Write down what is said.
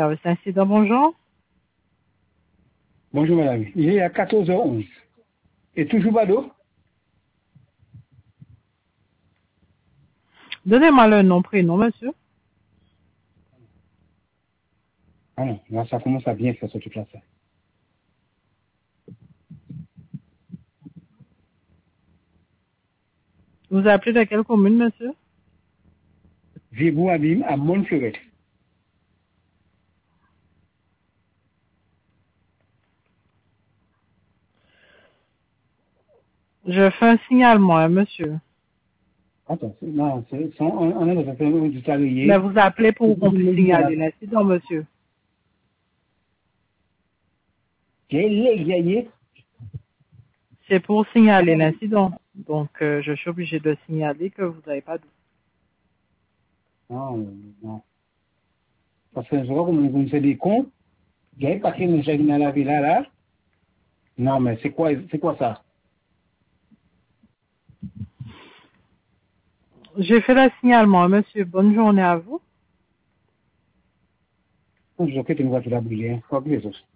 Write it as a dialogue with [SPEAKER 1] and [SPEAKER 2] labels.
[SPEAKER 1] service incident, bonjour.
[SPEAKER 2] Bonjour madame, il est à 14h11. Et toujours pas d'eau?
[SPEAKER 1] Donnez-moi le nom, prénom, monsieur.
[SPEAKER 2] Ah non, là ça commence à bien faire ce truc-là. Ça.
[SPEAKER 1] Vous appelez de quelle commune, monsieur?
[SPEAKER 2] Vibou Abim à Montfleuret.
[SPEAKER 1] Je fais un signalement, hein, monsieur.
[SPEAKER 2] Attends, non, on est dans un du salarié.
[SPEAKER 1] Mais vous appelez pour qu'on puisse signaler l'incident, monsieur. C'est pour signaler l'incident. Donc, je suis obligé de signaler que vous n'avez pas d'eau.
[SPEAKER 2] Non, non. Parce que je vois comme vous me des cons. Il y a pas de jardin à la villa là. Non, mais c'est quoi ça?
[SPEAKER 1] J'ai fait le signalement, monsieur. Bonne journée à vous.
[SPEAKER 2] Je sais que tu ne vas pas brûler, hein. Pas plus.